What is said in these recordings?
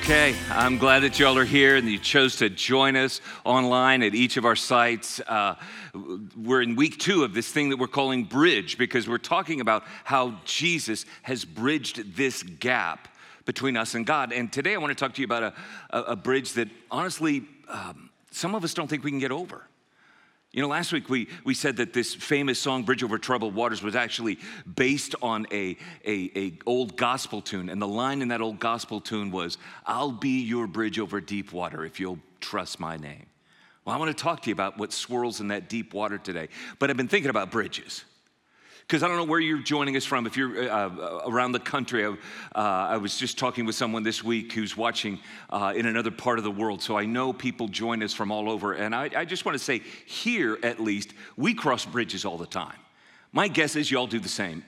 Okay, I'm glad that y'all are here and you chose to join us online at each of our sites. We're in week 2 of this thing that we're calling Bridge, because we're talking about how Jesus has bridged this gap between us and God. And today I want to talk to you about a bridge that honestly, some of us don't think we can get over. You know, last week we said that this famous song, Bridge Over Troubled Waters, was actually based on a old gospel tune. And the line in that old gospel tune was, "I'll be your bridge over deep water if you'll trust my name." Well, I want to talk to you about what swirls in that deep water today. But I've been thinking about bridges, because I don't know where you're joining us from. If you're around the country, I was just talking with someone this week who's watching in another part of the world. So I know people join us from all over. And I just want to say, here at least, we cross bridges all the time. My guess is y'all do the same.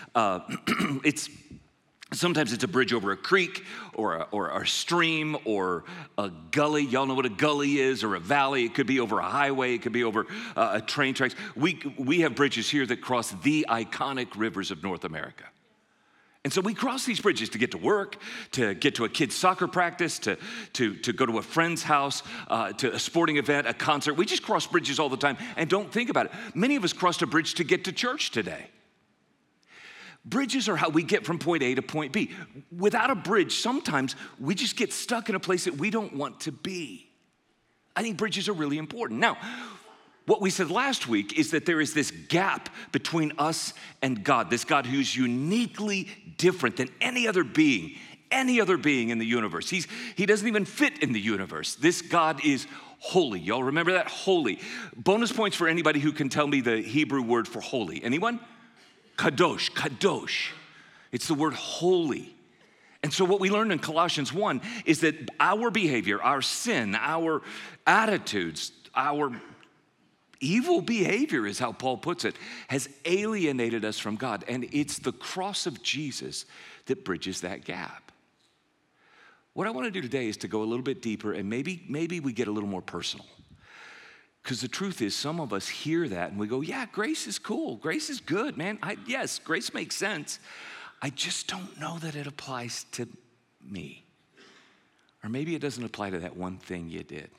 Sometimes it's a bridge over a creek or a stream or a gully. Y'all know what a gully is, or a valley. It could be over a highway. It could be over a train tracks. We have bridges here that cross the iconic rivers of North America. And so we cross these bridges to get to work, to get to a kid's soccer practice, to go to a friend's house, to a sporting event, a concert. We just cross bridges all the time and don't think about it. Many of us crossed a bridge to get to church today. Bridges are how we get from point A to point B. Without a bridge, sometimes we just get stuck in a place that we don't want to be. I think bridges are really important. Now, what we said last week is that there is this gap between us and God, this God who's uniquely different than any other being in the universe. He doesn't even fit in the universe. This God is holy. Y'all remember that? Holy. Bonus points for anybody who can tell me the Hebrew word for holy. Anyone? Kadosh, kadosh. It's the word holy. And so what we learned in Colossians 1 is that our behavior, our sin, our attitudes, our evil behavior, is how Paul puts it, has alienated us from God. And it's the cross of Jesus that bridges that gap. What I want to do today is to go a little bit deeper, and maybe we get a little more personal. Because the truth is, some of us hear that and we go, yeah, grace is cool. Grace is good, man. Yes, grace makes sense. I just don't know that it applies to me. Or maybe it doesn't apply to that one thing you did,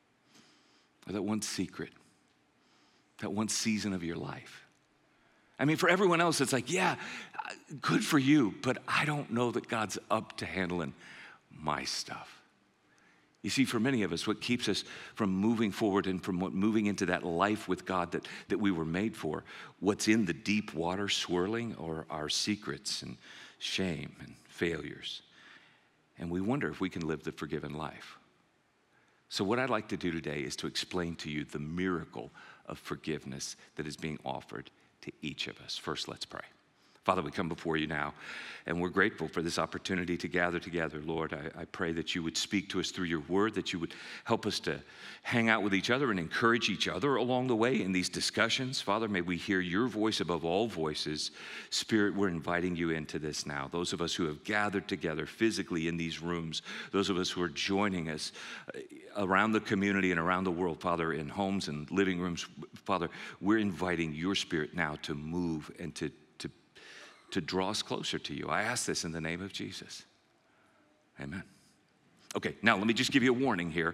or that one secret, that one season of your life. I mean, for everyone else, it's like, yeah, good for you, but I don't know that God's up to handling my stuff. You see, for many of us, what keeps us from moving forward and from moving into that life with God that we were made for, what's in the deep water swirling, or our secrets and shame and failures. And we wonder if we can live the forgiven life. So what I'd like to do today is to explain to you the miracle of forgiveness that is being offered to each of us. First, let's pray. Father, we come before you now, and we're grateful for this opportunity to gather together. Lord, I pray that you would speak to us through your word, that you would help us to hang out with each other and encourage each other along the way in these discussions. Father, may we hear your voice above all voices. Spirit, we're inviting you into this now. Those of us who have gathered together physically in these rooms, those of us who are joining us around the community and around the world, Father, in homes and living rooms, Father, we're inviting your Spirit now to move and to draw us closer to you. I ask this in the name of Jesus. Amen. Okay, now let me just give you a warning here.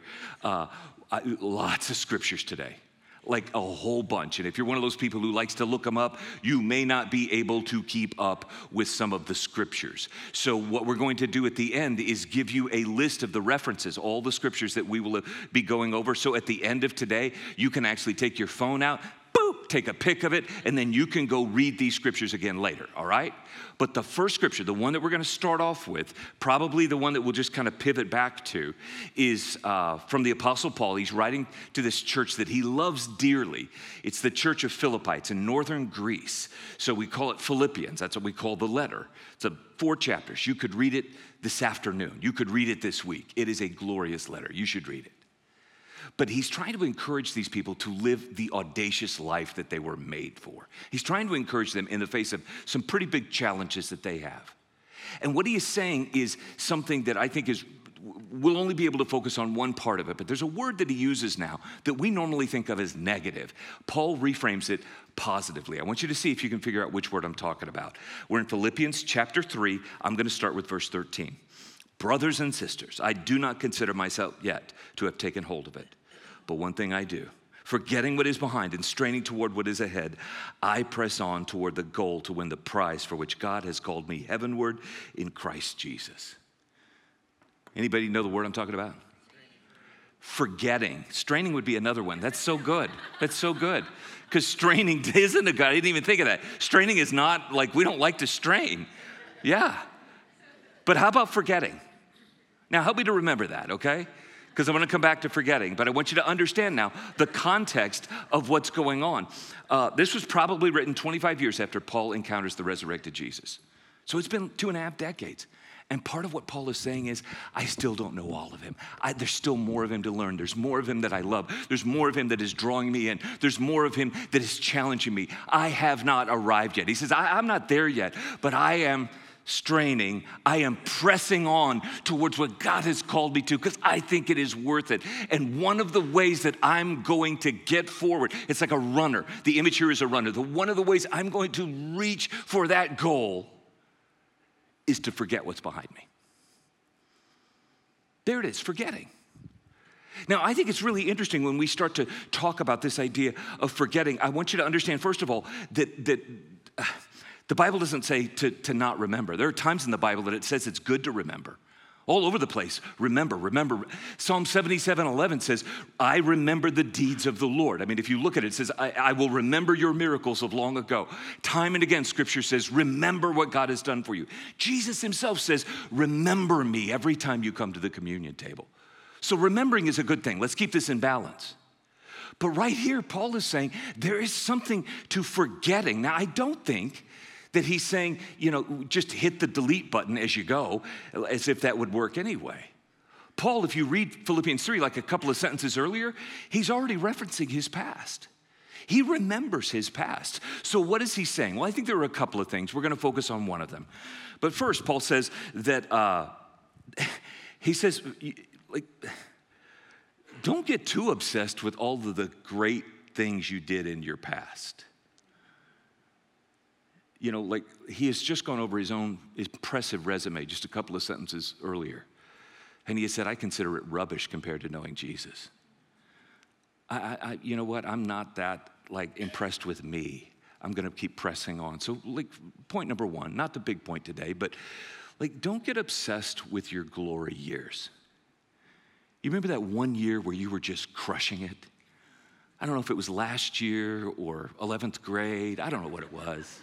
Lots of scriptures today, like a whole bunch. And if you're one of those people who likes to look them up, you may not be able to keep up with some of the scriptures. So what we're going to do at the end is give you a list of the references, all the scriptures that we will be going over. So at the end of today, you can actually take your phone out, take a pic of it, and then you can go read these scriptures again later, all right? But the first scripture, the one that we're going to start off with, probably the one that we'll just kind of pivot back to, is from the Apostle Paul. He's writing to this church that he loves dearly. It's the church of Philippi. It's in northern Greece. So we call it Philippians. That's what we call the letter. It's 4 chapters. You could read it this afternoon. You could read it this week. It is a glorious letter. You should read it. But he's trying to encourage these people to live the audacious life that they were made for. He's trying to encourage them in the face of some pretty big challenges that they have. And what he is saying is something that I think we'll only be able to focus on one part of it, but there's a word that he uses now that we normally think of as negative. Paul reframes it positively. I want you to see if you can figure out which word I'm talking about. We're in Philippians chapter 3. I'm going to start with verse 13. Brothers and sisters, I do not consider myself yet to have taken hold of it. But one thing I do, forgetting what is behind and straining toward what is ahead, I press on toward the goal to win the prize for which God has called me heavenward in Christ Jesus. Anybody know the word I'm talking about? Forgetting. Straining would be another one. That's so good. That's so good. Because straining isn't a good, I didn't even think of that. Straining is not like, we don't like to strain. Yeah. But how about forgetting? Now help me to remember that, okay? Because I want to come back to forgetting, but I want you to understand now the context of what's going on. This was probably written 25 years after Paul encounters the resurrected Jesus. So it's been 2.5 decades. And part of what Paul is saying is, I still don't know all of him. There's still more of him to learn. There's more of him that I love. There's more of him that is drawing me in. There's more of him that is challenging me. I have not arrived yet. He says, I'm not there yet, but I am straining. I am pressing on towards what God has called me to because I think it is worth it. And one of the ways that I'm going to get forward, it's like a runner. The image here is a runner. One of the ways I'm going to reach for that goal is to forget what's behind me. There it is, forgetting. Now, I think it's really interesting when we start to talk about this idea of forgetting. I want you to understand, first of all, that the Bible doesn't say to not remember. There are times in the Bible that it says it's good to remember. All over the place, remember. Psalm 77:11 says, I remember the deeds of the Lord. I mean, if you look at it, it says, I will remember your miracles of long ago. Time and again, Scripture says, remember what God has done for you. Jesus himself says, remember me every time you come to the communion table. So remembering is a good thing. Let's keep this in balance. But right here, Paul is saying there is something to forgetting. Now, I don't think that he's saying, just hit the delete button as you go, as if that would work anyway. Paul, if you read Philippians 3, like a couple of sentences earlier, he's already referencing his past. He remembers his past. So what is he saying? Well, I think there are a couple of things. We're going to focus on one of them. But first, Paul says that, he says, don't get too obsessed with all of the great things you did in your past. He has just gone over his own impressive resume just a couple of sentences earlier. And he has said, I consider it rubbish compared to knowing Jesus. You know what? I'm not that impressed with me. I'm going to keep pressing on. So point number one, not the big point today, but don't get obsessed with your glory years. You remember that one year where you were just crushing it? I don't know if it was last year or 11th grade. I don't know what it was.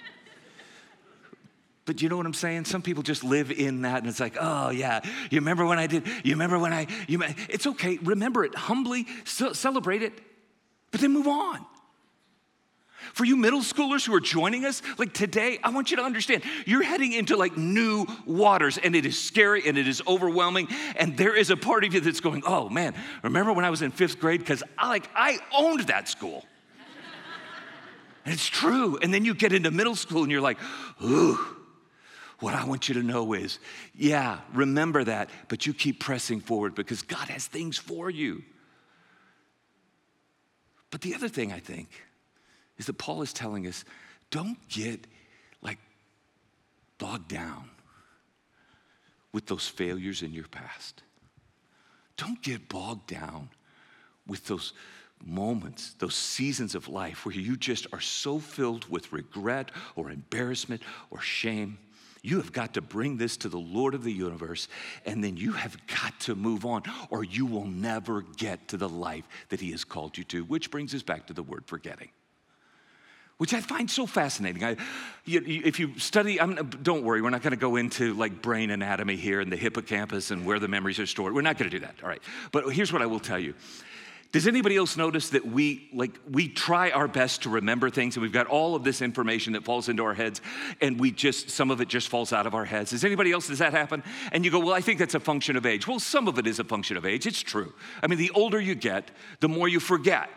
But you know what I'm saying? Some people just live in that, and it's like, oh, yeah, you remember when I did, it's okay, remember it, humbly, celebrate it, but then move on. For you middle schoolers who are joining us, today, I want you to understand, you're heading into new waters, and it is scary, and it is overwhelming, and there is a part of you that's going, oh, man, remember when I was in 5th grade? Because I owned that school. And it's true, and then you get into middle school, and you're like, ooh. What I want you to know is, yeah, remember that, but you keep pressing forward because God has things for you. But the other thing I think is that Paul is telling us, don't get bogged down with those failures in your past. Don't get bogged down with those moments, those seasons of life where you just are so filled with regret or embarrassment or shame. You have got to bring this to the Lord of the universe, and then you have got to move on, or you will never get to the life that he has called you to, which brings us back to the word forgetting, which I find so fascinating. If you study, don't worry, we're not going to go into brain anatomy here and the hippocampus and where the memories are stored. We're not going to do that, all right? But here's what I will tell you. Does anybody else notice that we try our best to remember things, and we've got all of this information that falls into our heads, and some of it just falls out of our heads? Does that happen? And you go, well, I think that's a function of age. Well, some of it is a function of age. It's true. I mean, the older you get, the more you forget.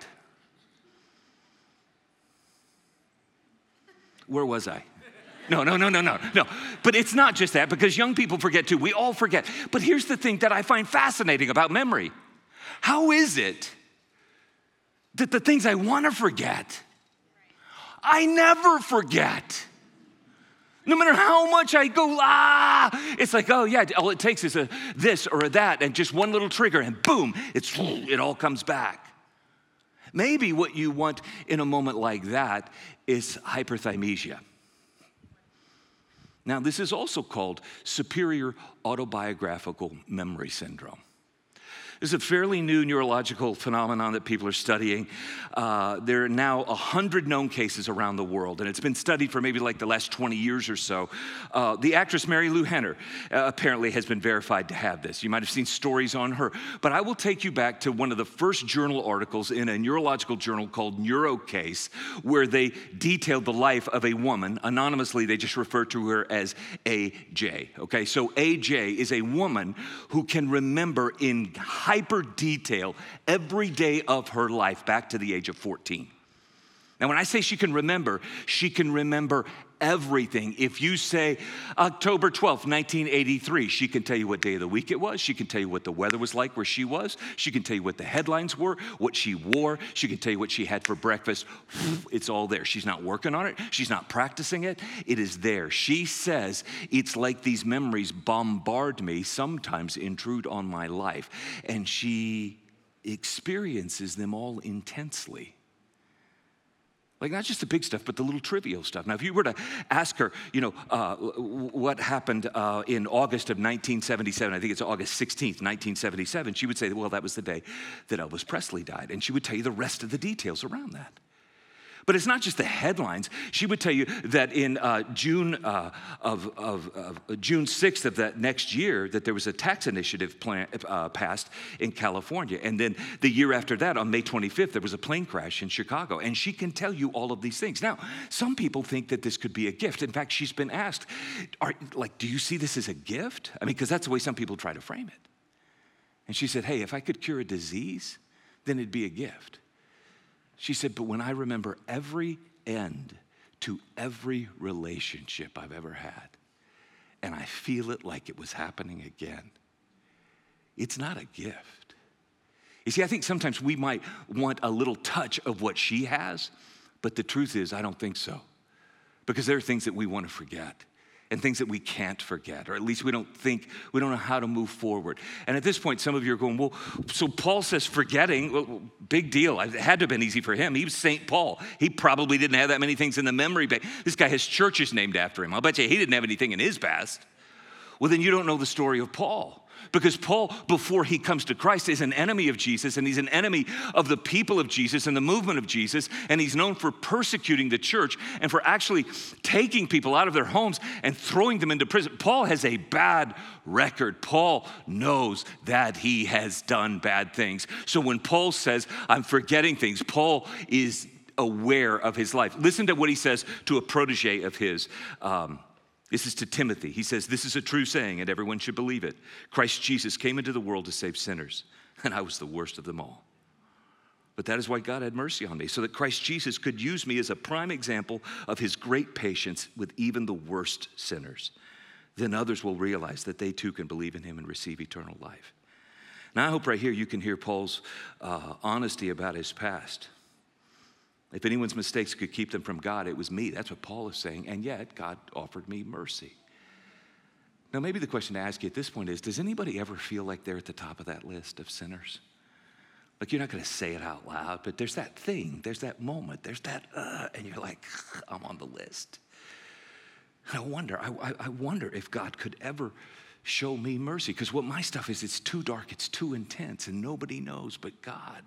Where was I? No. But it's not just that, because young people forget too. We all forget. But here's the thing that I find fascinating about memory. How is it that the things I want to forget, I never forget? No matter how much I go, it's like, oh yeah, all it takes is a this or a that and just one little trigger and boom, it all comes back. Maybe what you want in a moment like that is hyperthymesia. Now, this is also called superior autobiographical memory syndrome. This is a fairly new neurological phenomenon that people are studying. There are now 100 known cases around the world, and it's been studied for maybe like the last 20 years or so. The actress Mary Lou Henner apparently has been verified to have this. You might have seen stories on her, but I will take you back to one of the first journal articles in a neurological journal called NeuroCase, where they detailed the life of a woman. Anonymously, they just refer to her as AJ. Okay, so AJ is a woman who can remember in hyper detail every day of her life back to the age of 14. Now, when I say she can remember everything. If you say October 12th, 1983, she can tell you what day of the week it was. She can tell you what the weather was like where she was. She can tell you what the headlines were, what she wore. She can tell you what she had for breakfast. It's all there. She's not working on it. She's not practicing it. It is there. She says, it's like these memories bombard me, sometimes intrude on my life. And she experiences them all intensely. Like not just the big stuff, but the little trivial stuff. Now, if you were to ask her, what happened in August of 1977, I think it's August 16th, 1977, she would say, well, that was the day that Elvis Presley died. And she would tell you the rest of the details around that. But it's not just the headlines. She would tell you that in June 6th of that next year, that there was a tax initiative passed in California. And then the year after that, on May 25th, there was a plane crash in Chicago. And she can tell you all of these things. Now, some people think that this could be a gift. In fact, she's been asked, do you see this as a gift? I mean, because that's the way some people try to frame it. And she said, hey, if I could cure a disease, then it'd be a gift. She said, but when I remember every end to every relationship I've ever had, and I feel it like it was happening again, it's not a gift. You see, I think sometimes we might want a little touch of what she has, but the truth is, I don't think so. Because there are things that we want to forget. And things that we can't forget, or at least we don't know how to move forward. And at this point, some of you are going, well, so Paul says forgetting, well, big deal. It had to have been easy for him. He was St. Paul. He probably didn't have that many things in the memory bank. This guy has churches named after him. I'll bet you he didn't have anything in his past. Well, then you don't know the story of Paul. Because Paul, before he comes to Christ, is an enemy of Jesus, and he's an enemy of the people of Jesus and the movement of Jesus, and he's known for persecuting the church and for actually taking people out of their homes and throwing them into prison. Paul has a bad record. Paul knows that he has done bad things. So when Paul says, I'm forgetting things, Paul is aware of his life. Listen to what he says to a protege of his. This is to Timothy. He says, this is a true saying, and everyone should believe it. Christ Jesus came into the world to save sinners, and I was the worst of them all. But that is why God had mercy on me, so that Christ Jesus could use me as a prime example of his great patience with even the worst sinners. Then others will realize that they too can believe in him and receive eternal life. Now, I hope right here you can hear Paul's honesty about his past. If anyone's mistakes could keep them from God, it was me. That's what Paul is saying. And yet, God offered me mercy. Now, maybe the question to ask you at this point is, does anybody ever feel like they're at the top of that list of sinners? Like, you're not going to say it out loud, but there's that thing, there's that moment, there's that, and you're like, I'm on the list. And I wonder if God could ever show me mercy. Because what my stuff is, it's too dark, it's too intense, and nobody knows but God.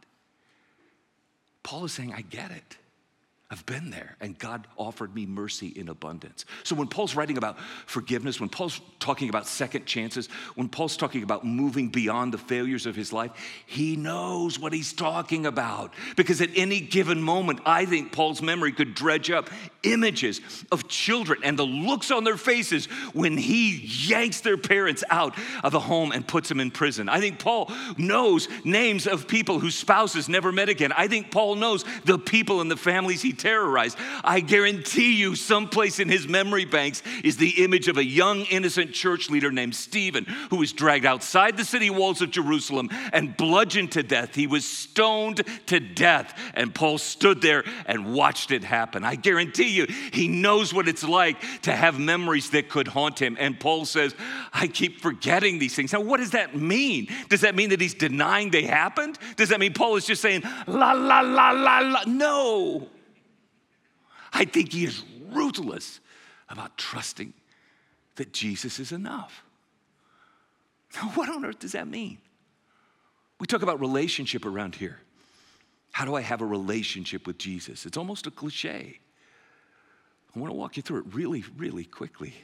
Paul is saying, I get it. I've been there, and God offered me mercy in abundance. So when Paul's writing about forgiveness, when Paul's talking about second chances, when Paul's talking about moving beyond the failures of his life, he knows what he's talking about. Because at any given moment, I think Paul's memory could dredge up images of children and the looks on their faces when he yanks their parents out of the home and puts them in prison. I think Paul knows names of people whose spouses never met again. I think Paul knows the people and the families he terrorized. I guarantee you someplace in his memory banks is the image of a young, innocent church leader named Stephen, who was dragged outside the city walls of Jerusalem and bludgeoned to death. He was stoned to death, and Paul stood there and watched it happen. I guarantee you, he knows what it's like to have memories that could haunt him. And Paul says, I keep forgetting these things. Now, what does that mean? Does that mean that he's denying they happened? Does that mean Paul is just saying, la, la, la, la, la? No. I think he is ruthless about trusting that Jesus is enough. Now, what on earth does that mean? We talk about relationship around here. How do I have a relationship with Jesus? It's almost a cliche. I want to walk you through it really, really quickly.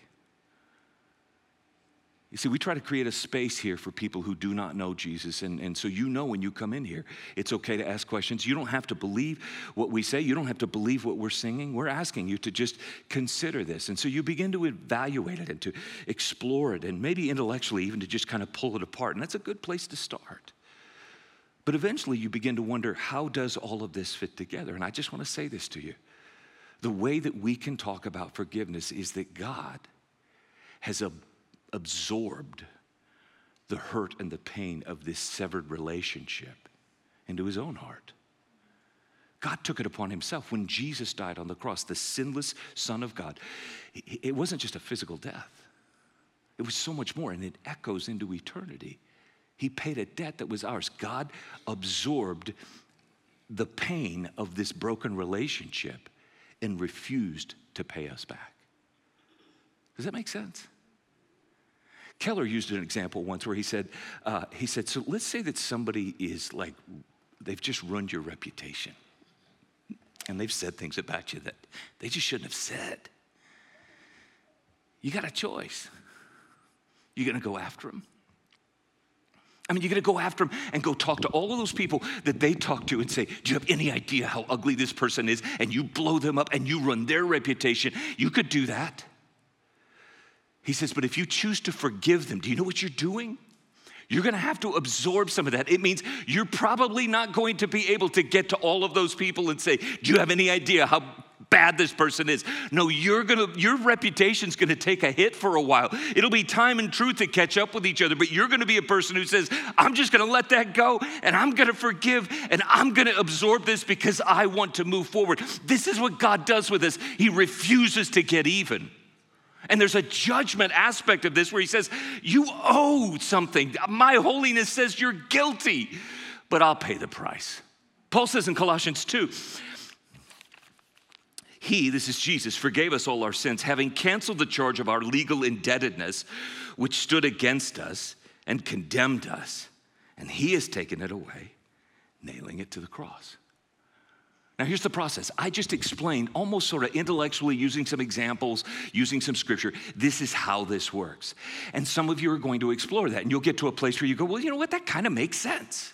You see, we try to create a space here for people who do not know Jesus. And so you know when you come in here, it's okay to ask questions. You don't have to believe what we say. You don't have to believe what we're singing. We're asking you to just consider this. And so you begin to evaluate it and to explore it and maybe intellectually even to just kind of pull it apart. And that's a good place to start. But eventually you begin to wonder, how does all of this fit together? And I just want to say this to you. The way that we can talk about forgiveness is that God has absorbed the hurt and the pain of this severed relationship into his own heart. God took it upon himself when Jesus died on the cross, the sinless Son of God. It wasn't just a physical death. It was so much more, and it echoes into eternity. He paid a debt that was ours. God absorbed the pain of this broken relationship and refused to pay us back. Does that make sense? Keller used an example once where he said, so let's say that somebody is like, they've just ruined your reputation. And they've said things about you that they just shouldn't have said. You got a choice. You're going to go after them. I mean, you're going to go after them and go talk to all of those people that they talk to and say, do you have any idea how ugly this person is? And you blow them up and you ruin their reputation. You could do that. He says, but if you choose to forgive them, do you know what you're doing? You're going to have to absorb some of that. It means you're probably not going to be able to get to all of those people and say, do you have any idea how bad this person is? No, your reputation's going to take a hit for a while. It'll be time and truth to catch up with each other, but you're going to be a person who says, I'm just going to let that go, and I'm going to forgive, and I'm going to absorb this because I want to move forward. This is what God does with us. He refuses to get even. And there's a judgment aspect of this where he says, you owe something. My holiness says you're guilty, but I'll pay the price. Paul says in Colossians 2, He, this is Jesus, forgave us all our sins, having canceled the charge of our legal indebtedness, which stood against us and condemned us. And he has taken it away, nailing it to the cross. Now, here's the process. I just explained almost sort of intellectually using some examples, using some scripture. This is how this works. And some of you are going to explore that. And you'll get to a place where you go, well, you know what? That kind of makes sense.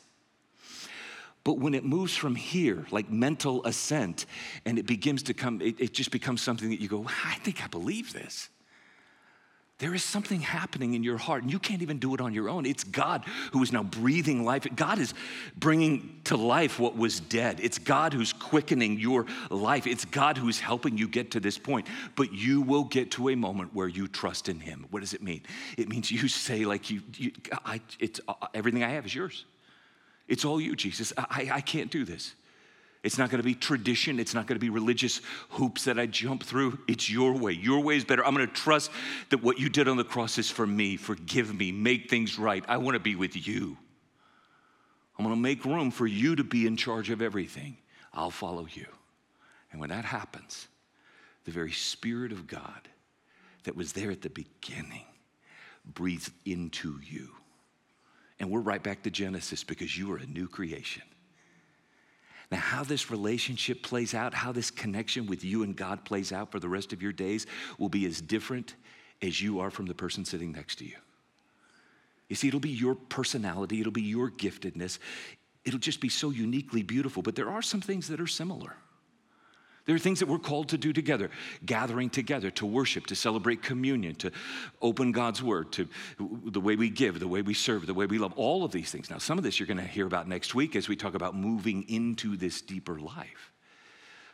But when it moves from here, like mental assent, and it begins to come, it just becomes something that you go, I think I believe this. There is something happening in your heart, and you can't even do it on your own. It's God who is now breathing life. God is bringing to life what was dead. It's God who's quickening your life. It's God who's helping you get to this point. But you will get to a moment where you trust in him. What does it mean? It means you say, like, everything I have is yours. It's all you, Jesus. I can't do this. It's not going to be tradition. It's not going to be religious hoops that I jump through. It's your way. Your way is better. I'm going to trust that what you did on the cross is for me. Forgive me. Make things right. I want to be with you. I'm going to make room for you to be in charge of everything. I'll follow you. And when that happens, the very Spirit of God that was there at the beginning breathes into you. And we're right back to Genesis because you are a new creation. Now, how this relationship plays out, how this connection with you and God plays out for the rest of your days will be as different as you are from the person sitting next to you. You see, it'll be your personality, it'll be your giftedness. It'll just be so uniquely beautiful, but there are some things that are similar. There are things that we're called to do together, gathering together to worship, to celebrate communion, to open God's word, to the way we give, the way we serve, the way we love, all of these things. Now, some of this you're going to hear about next week as we talk about moving into this deeper life.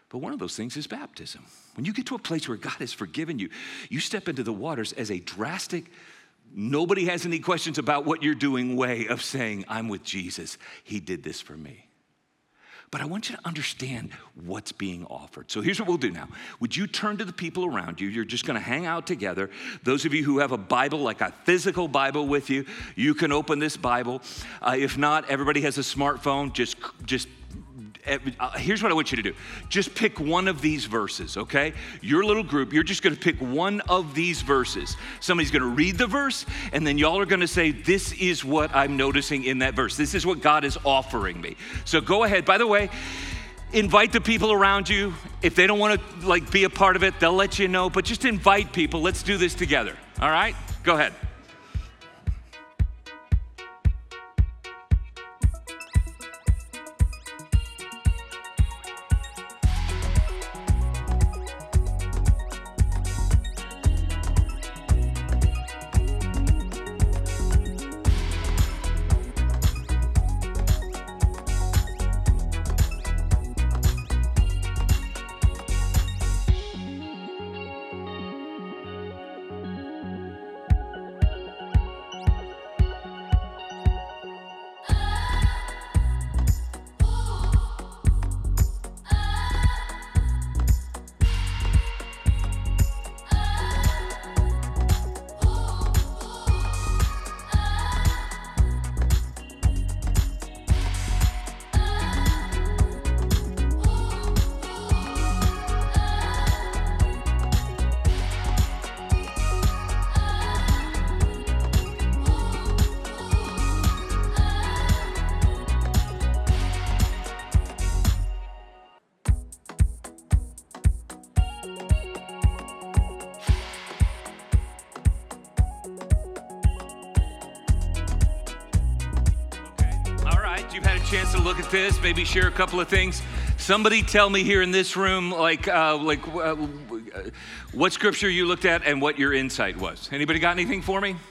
But one of those things is baptism. When you get to a place where God has forgiven you, you step into the waters as a drastic, nobody has any questions about what you're doing way of saying, I'm with Jesus. He did this for me. But I want you to understand what's being offered. So here's what we'll do now. Would you turn to the people around you? You're just going to hang out together. Those of you who have a Bible, like a physical Bible with you, you can open this Bible. If not, everybody has a smartphone. Here's what I want you to do. Just pick one of these verses, okay? Your little group, you're just going to pick one of these verses. Somebody's going to read the verse, and then y'all are going to say, this is what I'm noticing in that verse. This is what God is offering me. So go ahead. By the way, invite the people around you. If they don't want to be a part of it, they'll let you know, but just invite people. Let's do this together, all right? Go ahead. You've had a chance to look at this, maybe share a couple of things. Somebody tell me here in this room, what scripture you looked at and what your insight was. Anybody got anything for me?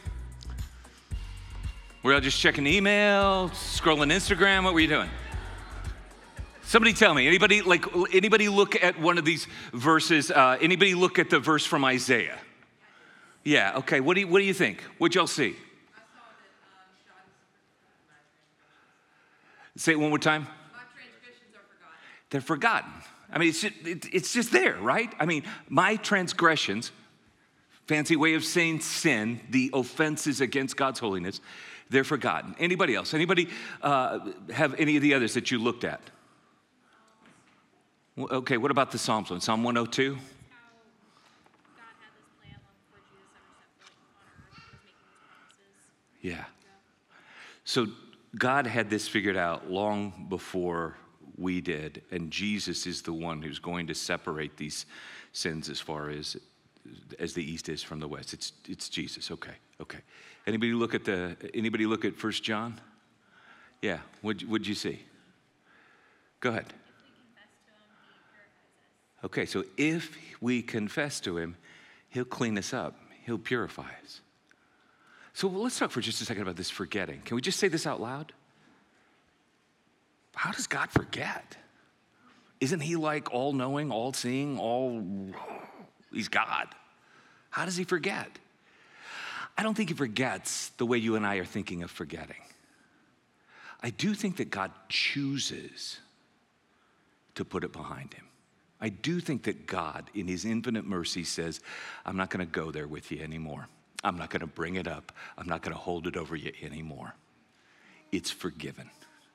Were y'all just checking email, scrolling Instagram? What were you doing? Somebody tell me. Anybody look at one of these verses? Anybody look at the verse from Isaiah? Yeah. Okay. What do you think? What'd y'all see? Say it one more time. My transgressions are forgotten. They're forgotten. I mean, it's just there, right? I mean, my transgressions, fancy way of saying sin, the offenses against God's holiness, they're forgotten. Anybody else? Anybody have any of the others that you looked at? Okay, what about the Psalms one? Psalm 102? How God had this plan long before Jesus ever set foot on earth. He was making these promises. Yeah. So God had this figured out long before we did, and Jesus is the one who's going to separate these sins as far as the east is from the west. It's Jesus. Okay. Anybody look at 1 John? Yeah. What'd you see? Go ahead. Okay, so if we confess to him, he'll clean us up. He'll purify us. So let's talk for just a second about this forgetting. Can we just say this out loud? How does God forget? Isn't he like all-knowing, all-seeing, he's God. How does he forget? I don't think he forgets the way you and I are thinking of forgetting. I do think that God chooses to put it behind him. I do think that God, in his infinite mercy, says, I'm not going to go there with you anymore. I'm not going to bring it up. I'm not going to hold it over you anymore. It's forgiven.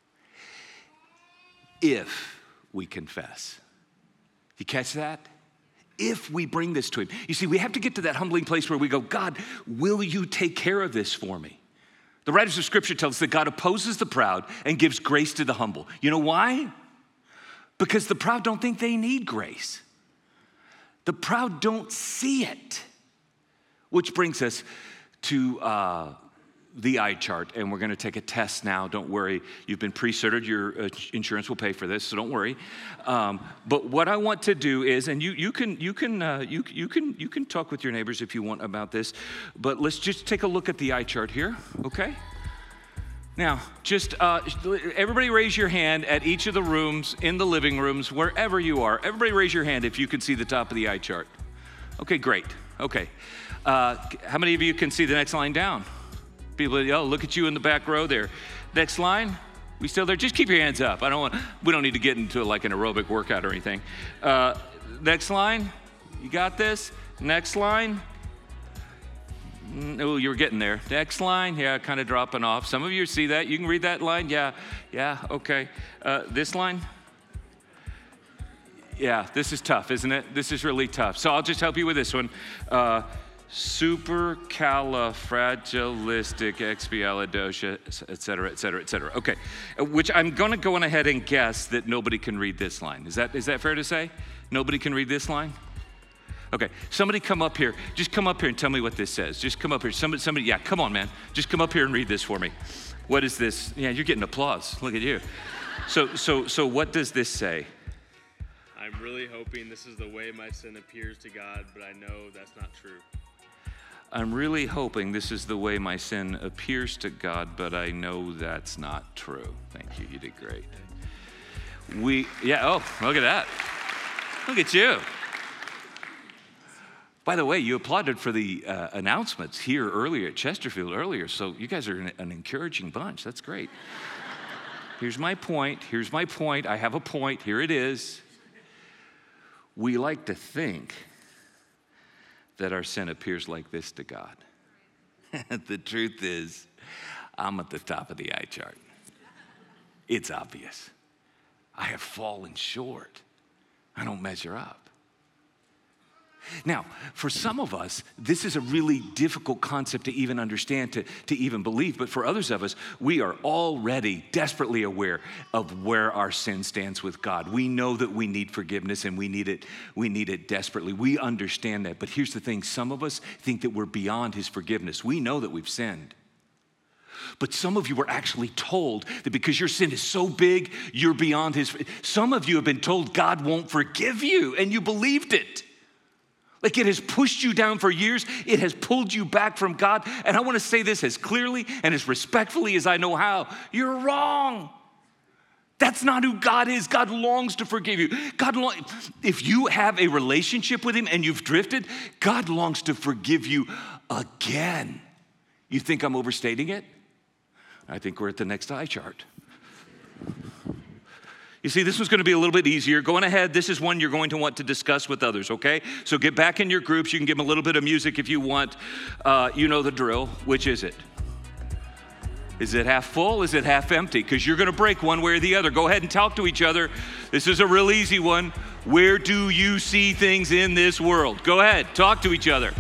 If we confess. You catch that? If we bring this to him. You see, we have to get to that humbling place where we go, God, will you take care of this for me? The writers of Scripture tell us that God opposes the proud and gives grace to the humble. You know why? Because the proud don't think they need grace. The proud don't see it. Which brings us to the eye chart, and we're going to take a test now. Don't worry, you've been pre-certed. Your insurance will pay for this, so don't worry. But what I want to do is, and you can talk with your neighbors if you want about this. But let's just take a look at the eye chart here, okay? Now, just everybody raise your hand at each of the rooms, in the living rooms, wherever you are. Everybody raise your hand if you can see the top of the eye chart. Okay, great. Okay. How many of you can see the next line down? People, oh, look at you in the back row there. Next line, we still there? Just keep your hands up. We don't need to get into like an aerobic workout or anything. Next line, you got this? Next line. Oh, you're getting there. Next line, yeah, kind of dropping off. Some of you see that. You can read that line? Yeah, okay. This line? Yeah, this is tough, isn't it? This is really tough. So I'll just help you with this one. Supercalifragilisticexpialidocious, et cetera, et cetera, et cetera. Okay, which I'm going to go on ahead and guess that nobody can read this line. Is that fair to say? Nobody can read this line? Okay, somebody come up here. Just come up here and tell me what this says. Just come up here. Somebody, yeah, come on, man. Just come up here and read this for me. What is this? Yeah, you're getting applause. Look at you. So what does this say? I'm really hoping this is the way my sin appears to God, but I know that's not true. I'm really hoping this is the way my sin appears to God, but I know that's not true. Thank you. You did great. Oh, look at that. Look at you. By the way, you applauded for the announcements here earlier at Chesterfield earlier, so you guys are an encouraging bunch. That's great. Here's my point. I have a point. Here it is. We like to think that our sin appears like this to God. The truth is, I'm at the top of the eye chart. It's obvious. I have fallen short. I don't measure up. Now, for some of us, this is a really difficult concept to even understand, to even believe. But for others of us, we are already desperately aware of where our sin stands with God. We know that we need forgiveness and we need it desperately. We understand that. But here's the thing. Some of us think that we're beyond his forgiveness. We know that we've sinned. But some of you were actually told that because your sin is so big, you're beyond his. Some of you have been told God won't forgive you, and you believed it. Like it has pushed you down for years. It has pulled you back from God. And I want to say this as clearly and as respectfully as I know how. You're wrong. That's not who God is. God longs to forgive you. If you have a relationship with him and you've drifted, God longs to forgive you again. You think I'm overstating it? I think we're at the next eye chart. You see, this was going to be a little bit easier. Going ahead, this is one you're going to want to discuss with others, okay? So get back in your groups. You can give them a little bit of music if you want. You know the drill. Which is it? Is it half full? Is it half empty? Because you're going to break one way or the other. Go ahead and talk to each other. This is a real easy one. Where do you see things in this world? Go ahead, talk to each other.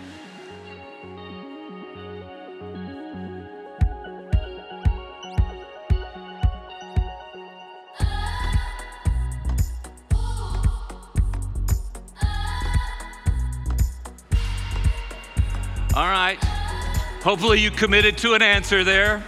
All right. Hopefully you committed to an answer there.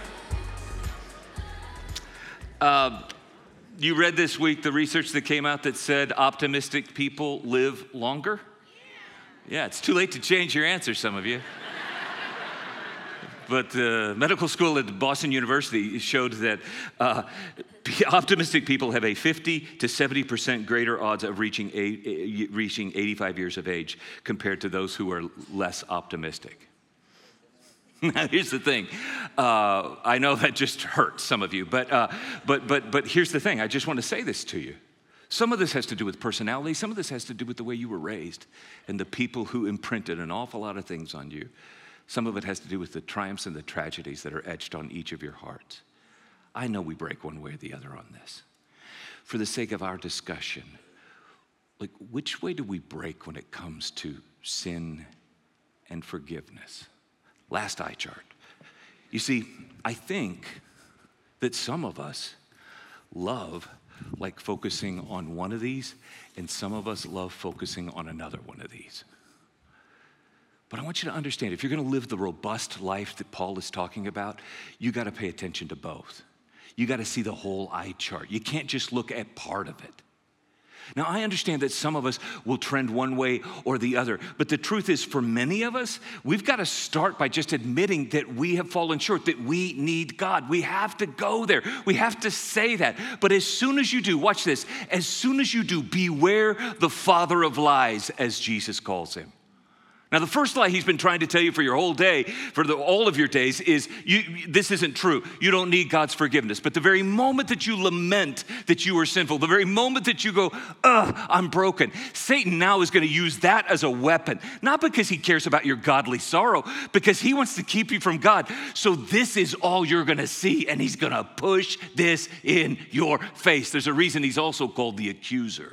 You read this week the research that came out that said optimistic people live longer? Yeah, it's too late to change your answer, some of you. But the medical school at Boston University showed that optimistic people have a 50 to 70% greater odds of reaching 85 years of age compared to those who are less optimistic. Now, here's the thing. I know that just hurts some of you, but here's the thing. I just want to say this to you. Some of this has to do with personality. Some of this has to do with the way you were raised and the people who imprinted an awful lot of things on you. Some of it has to do with the triumphs and the tragedies that are etched on each of your hearts. I know we break one way or the other on this. For the sake of our discussion, like which way do we break when it comes to sin and forgiveness? Last eye chart. You see, I think that some of us love like focusing on one of these, and some of us love focusing on another one of these. But I want you to understand, if you're going to live the robust life that Paul is talking about, you got to pay attention to both. You got to see the whole eye chart. You can't just look at part of it. Now, I understand that some of us will trend one way or the other, but the truth is, for many of us, we've got to start by just admitting that we have fallen short, that we need God. We have to go there. We have to say that. But as soon as you do, watch this, as soon as you do, beware the father of lies, as Jesus calls him. Now, the first lie he's been trying to tell you for your whole day, for all of your days, is this isn't true. You don't need God's forgiveness. But the very moment that you lament that you are sinful, the very moment that you go, I'm broken, Satan now is going to use that as a weapon. Not because he cares about your godly sorrow, because he wants to keep you from God. So this is all you're going to see, and he's going to push this in your face. There's a reason he's also called the accuser.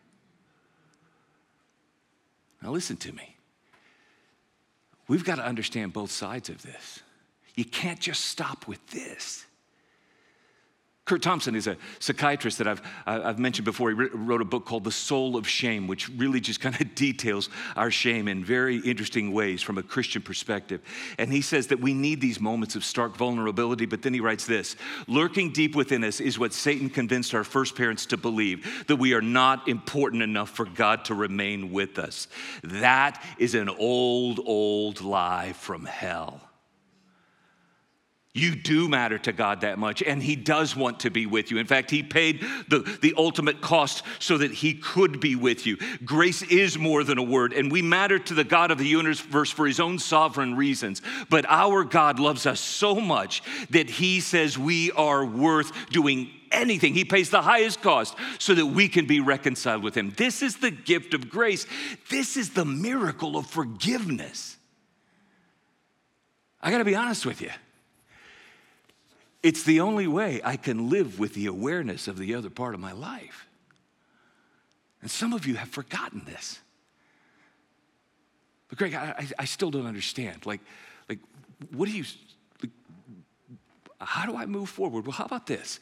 Now listen to me. We've got to understand both sides of this. You can't just stop with this. Kurt Thompson is a psychiatrist that I've mentioned before. He wrote a book called The Soul of Shame, which really just kind of details our shame in very interesting ways from a Christian perspective. And he says that we need these moments of stark vulnerability, but then he writes this: lurking deep within us is what Satan convinced our first parents to believe, that we are not important enough for God to remain with us. That is an old, old lie from hell. You do matter to God that much, and he does want to be with you. In fact, he paid the ultimate cost so that he could be with you. Grace is more than a word, and we matter to the God of the universe for his own sovereign reasons. But our God loves us so much that he says we are worth doing anything. He pays the highest cost so that we can be reconciled with him. This is the gift of grace. This is the miracle of forgiveness. I got to be honest with you. It's the only way I can live with the awareness of the other part of my life. And some of you have forgotten this. But Greg, I still don't understand. Like, what do you, how do I move forward? Well, how about this?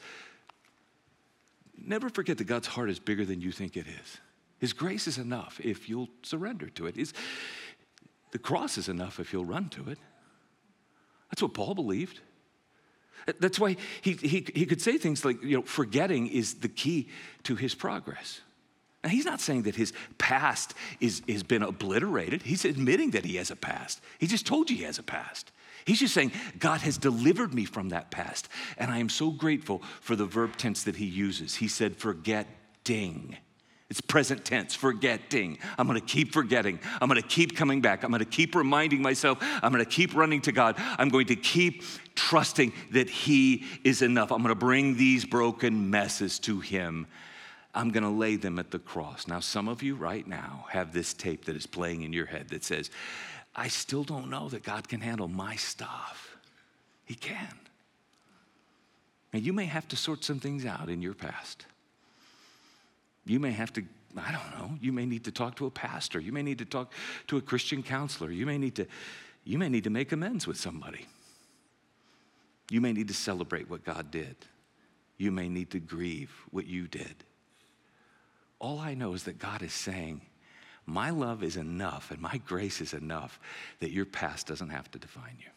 Never forget that God's heart is bigger than you think it is. His grace is enough if you'll surrender to it. The cross is enough if you'll run to it. That's what Paul believed. That's why he could say things like, forgetting is the key to his progress. Now, he's not saying that his past has been obliterated. He's admitting that he has a past. He just told you he has a past. He's just saying, God has delivered me from that past. And I am so grateful for the verb tense that he uses. He said, forgetting. It's present tense, forgetting. I'm going to keep forgetting. I'm going to keep coming back. I'm going to keep reminding myself. I'm going to keep running to God. I'm going to keep trusting that he is enough. I'm going to bring these broken messes to him. I'm going to lay them at the cross. Now, some of you right now have this tape that is playing in your head that says, I still don't know that God can handle my stuff. He can. And you may have to sort some things out in your past. You may have to, I don't know, you may need to talk to a pastor. You may need to talk to a Christian counselor. You may need to make amends with somebody. You may need to celebrate what God did. You may need to grieve what you did. All I know is that God is saying, my love is enough and my grace is enough that your past doesn't have to define you.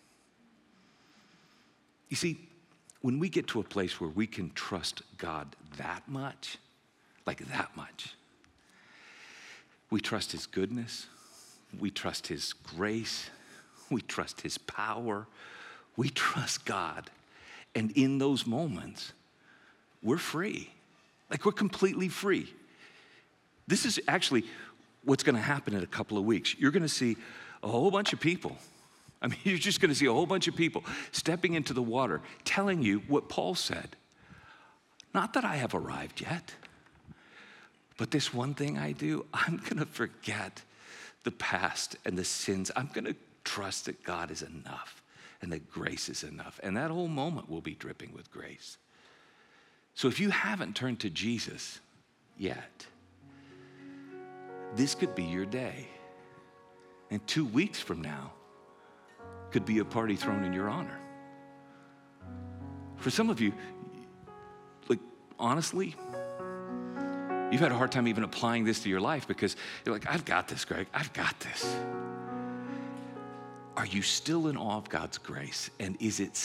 You see, when we get to a place where we can trust God that much, like that much. We trust his goodness. We trust his grace. We trust his power. We trust God. And in those moments, we're free. Like we're completely free. This is actually what's going to happen in a couple of weeks. You're going to see a whole bunch of people. I mean, you're just going to see a whole bunch of people stepping into the water, telling you what Paul said. Not that I have arrived yet. But this one thing I do, I'm going to forget the past and the sins. I'm going to trust that God is enough and that grace is enough. And that whole moment will be dripping with grace. So if you haven't turned to Jesus yet, this could be your day. And 2 weeks from now could be a party thrown in your honor. For some of you, like honestly, you've had a hard time even applying this to your life because you're like, I've got this, Greg. I've got this. Are you still in awe of God's grace? And is it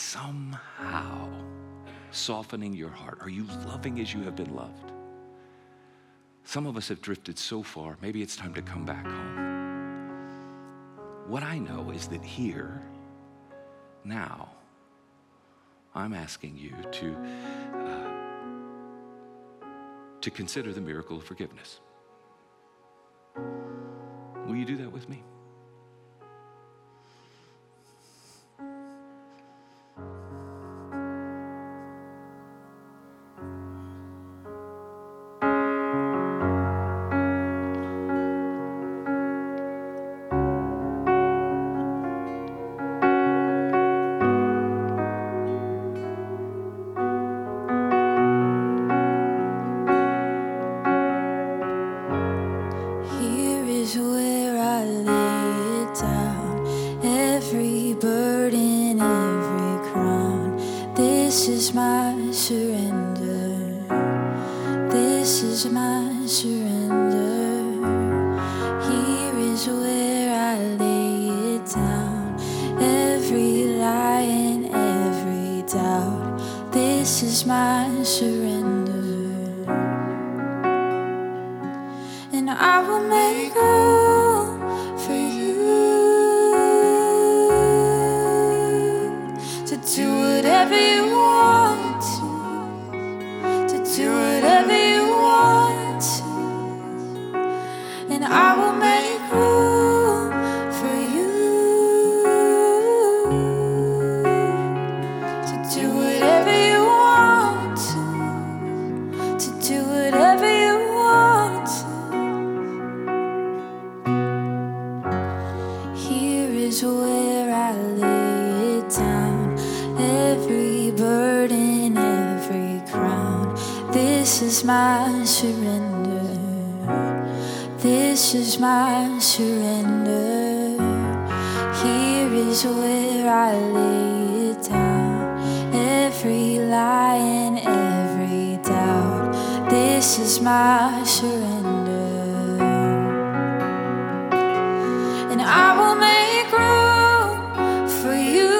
somehow softening your heart? Are you loving as you have been loved? Some of us have drifted so far, maybe it's time to come back home. What I know is that here, now, I'm asking you to consider the miracle of forgiveness. Will you do that with me? Here is where I lay it down, every burden, every crown. This is my surrender. This is my surrender. Here is where I lay it down, every lie and every doubt. This is my surrender. And I will make room for you to do whatever you want to do whatever you want to. And I will make room for you to do whatever you want to do whatever you want to. Here is where I lay it down, every burden, every crown. This is my surrender. This is my surrender. Here is where I lay it down, every lie and every doubt. This is my surrender. And I will make room for you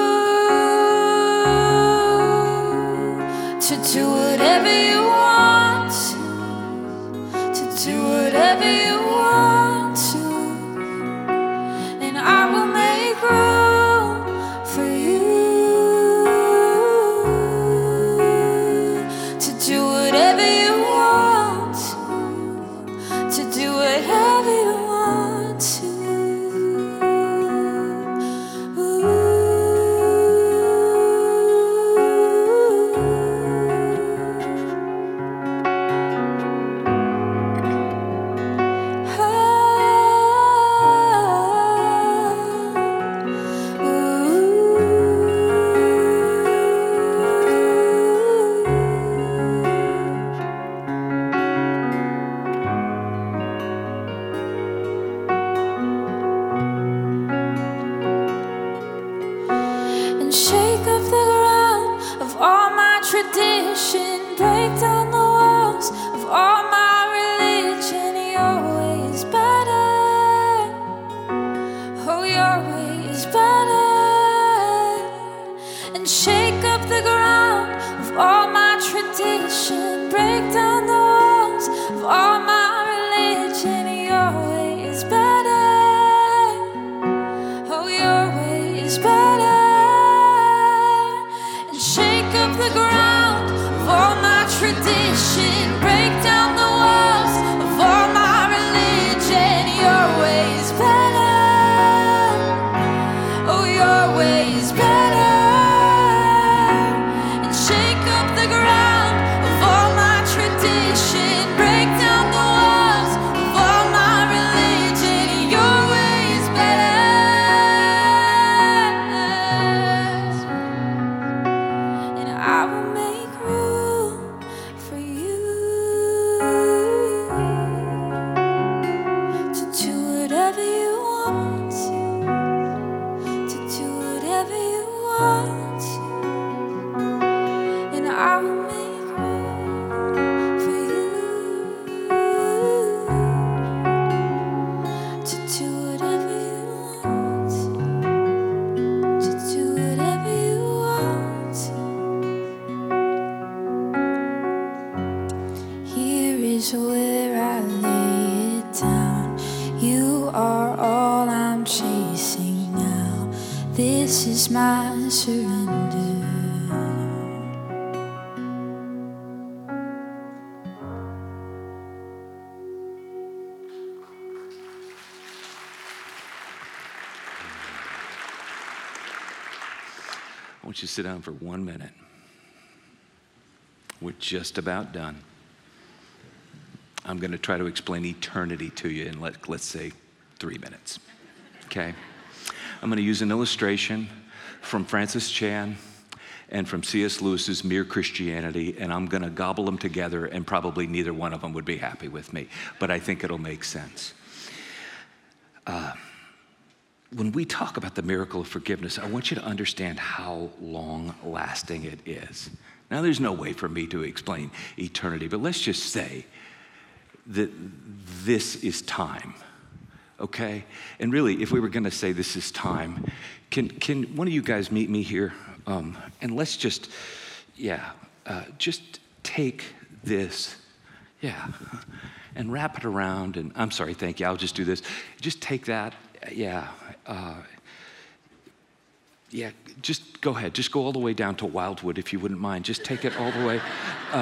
to do whatever you want to do whatever you want to. And I will make room for you to do whatever you want to do whatever you want to. And shake up the ground of all my tradition, break down the walls of all my religion. Your way is better. Oh, your way is better. And shake up the ground of all my tradition, break down the walls of all my religion. Your way is better. Oh, your way is better. And shake up the ground of all my tradition, break down the This is my surrender. I want you to sit down for 1 minute. We're just about done. I'm going to try to explain eternity to you in, let's say, 3 minutes. Okay? I'm going to use an illustration from Francis Chan and from C.S. Lewis's Mere Christianity, and I'm going to gobble them together, and probably neither one of them would be happy with me, but I think it'll make sense. When we talk about the miracle of forgiveness, I want you to understand how long-lasting it is. Now, there's no way for me to explain eternity, but let's just say that this is time, okay? And really, if we were going to say this is time, can one of you guys meet me here? And let's just, just take this, and wrap it around, and I'm sorry, thank you, I'll just do this. Just take that, just go ahead. Just go all the way down to Wildwood, if you wouldn't mind. Just take it all the way.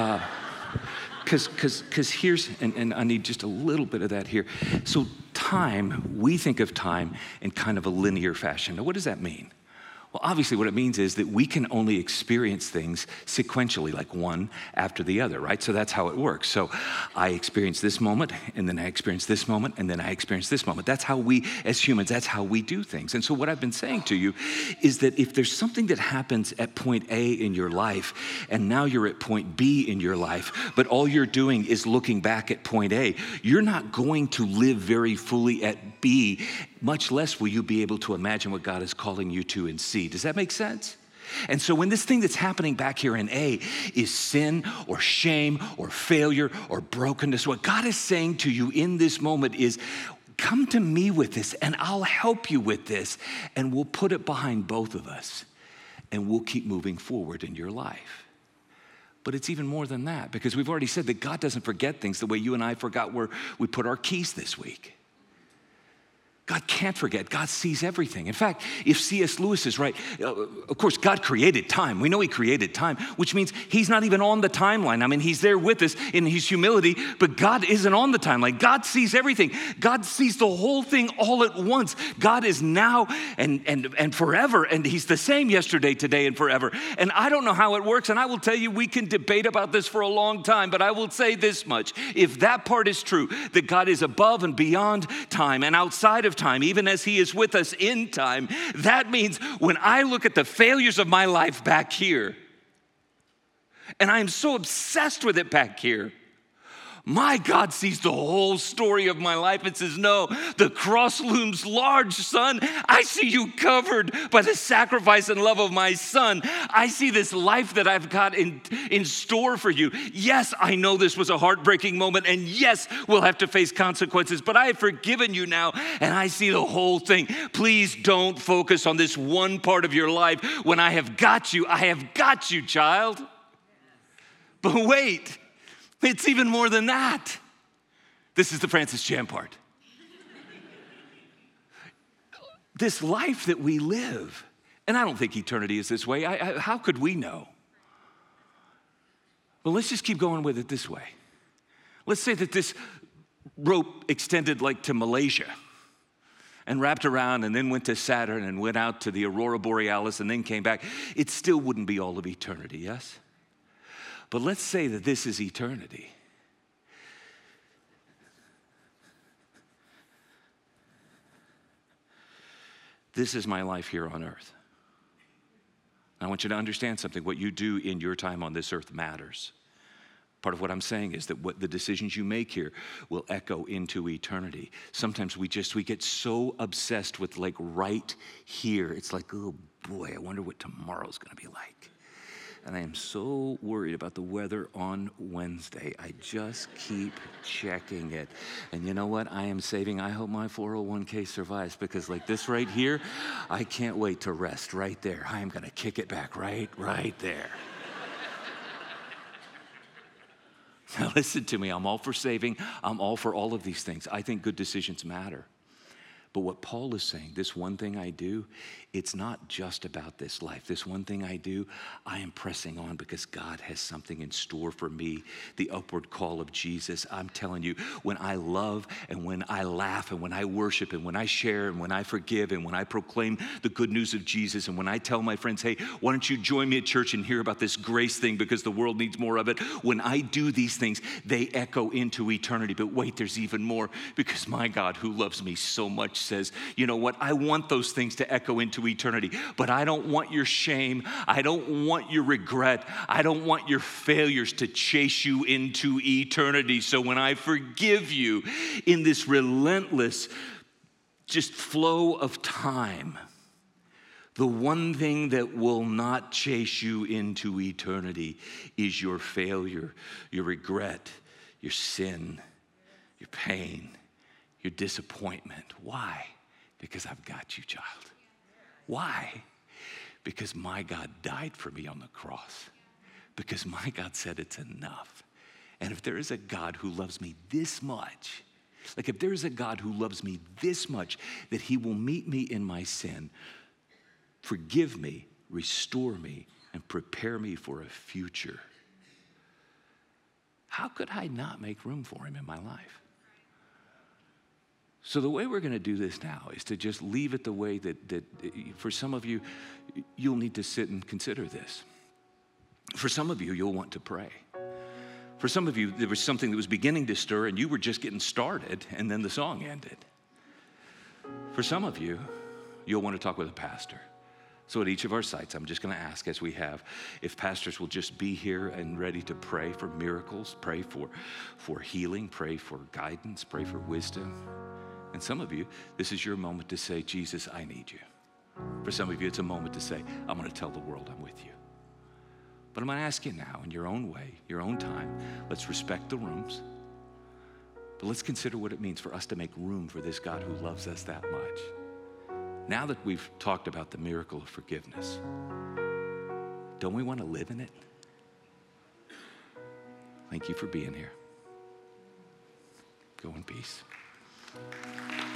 Because here's, and I need just a little bit of that here. So time, we think of time in kind of a linear fashion. Now, what does that mean? Well, obviously what it means is that we can only experience things sequentially, like one after the other, right? So that's how it works. So I experience this moment, and then I experience this moment, and then I experience this moment. That's how we, as humans, that's how we do things. And so what I've been saying to you is that if there's something that happens at point A in your life, and now you're at point B in your life, but all you're doing is looking back at point A, you're not going to live very fully at B, much less will you be able to imagine what God is calling you to in C. Does that make sense? And so when this thing that's happening back here in A is sin or shame or failure or brokenness, what God is saying to you in this moment is, come to me with this and I'll help you with this, and we'll put it behind both of us and we'll keep moving forward in your life. But it's even more than that, because we've already said that God doesn't forget things the way you and I forgot where we put our keys this week. God can't forget. God sees everything. In fact, if C.S. Lewis is right, of course, God created time. We know he created time, which means he's not even on the timeline. I mean, he's there with us in his humility, but God isn't on the timeline. God sees everything. God sees the whole thing all at once. God is now and forever, and he's the same yesterday, today, and forever. And I don't know how it works, and I will tell you, we can debate about this for a long time, but I will say this much. If that part is true, that God is above and beyond time and outside of time, even as he is with us in time, that means when I look at the failures of my life back here, and I am so obsessed with it back here, my God sees the whole story of my life and says, no, the cross looms large, son. I see you covered by the sacrifice and love of my son. I see this life that I've got in store for you. Yes, I know this was a heartbreaking moment, and yes, we'll have to face consequences, but I have forgiven you now, and I see the whole thing. Please don't focus on this one part of your life when I have got you, child. But wait. It's even more than that. This is the Francis Chan part. This life that we live, and I don't think eternity is this way. How could we know? Well, let's just keep going with it this way. Let's say that this rope extended like to Malaysia and wrapped around and then went to Saturn and went out to the Aurora Borealis and then came back. It still wouldn't be all of eternity, yes? But let's say that this is eternity. This is my life here on earth. I want you to understand something. What you do in your time on this earth matters. Part of what I'm saying is that what the decisions you make here will echo into eternity. Sometimes we get so obsessed with like right here. It's like, oh boy, I wonder what tomorrow's going to be like. And I am so worried about the weather on Wednesday. I just keep checking it. And you know what? I am saving. I hope my 401k survives, because like this right here, I can't wait to rest right there. I am going to kick it back right there. Now listen to me. I'm all for saving. I'm all for all of these things. I think good decisions matter. But what Paul is saying, this one thing I do, it's not just about this life. This one thing I do, I am pressing on because God has something in store for me. The upward call of Jesus. I'm telling you, when I love and when I laugh and when I worship and when I share and when I forgive and when I proclaim the good news of Jesus and when I tell my friends, hey, why don't you join me at church and hear about this grace thing because the world needs more of it. When I do these things, they echo into eternity. But wait, there's even more, because my God who loves me so much says, you know what, I want those things to echo into eternity, but I don't want your shame. I don't want your regret. I don't want your failures to chase you into eternity. So when I forgive you in this relentless just flow of time, the one thing that will not chase you into eternity is your failure, your regret, your sin, your pain, your disappointment. Why? Because I've got you, child. Why? Because my God died for me on the cross. Because my God said it's enough. And if there is a God who loves me this much, like if there is a God who loves me this much, that he will meet me in my sin, forgive me, restore me, and prepare me for a future, how could I not make room for him in my life? So the way we're going to do this now is to just leave it the way that for some of you, you'll need to sit and consider this. For some of you, you'll want to pray. For some of you, there was something that was beginning to stir and you were just getting started and then the song ended. For some of you, you'll want to talk with a pastor. So at each of our sites, I'm just going to ask, as we have, if pastors will just be here and ready to pray for miracles, pray for healing, pray for guidance, pray for wisdom. And some of you, this is your moment to say, Jesus, I need you. For some of you, it's a moment to say, I'm going to tell the world I'm with you. But I'm going to ask you now, in your own way, your own time, let's respect the rooms. But let's consider what it means for us to make room for this God who loves us that much. Now that we've talked about the miracle of forgiveness, don't we want to live in it? Thank you for being here. Go in peace.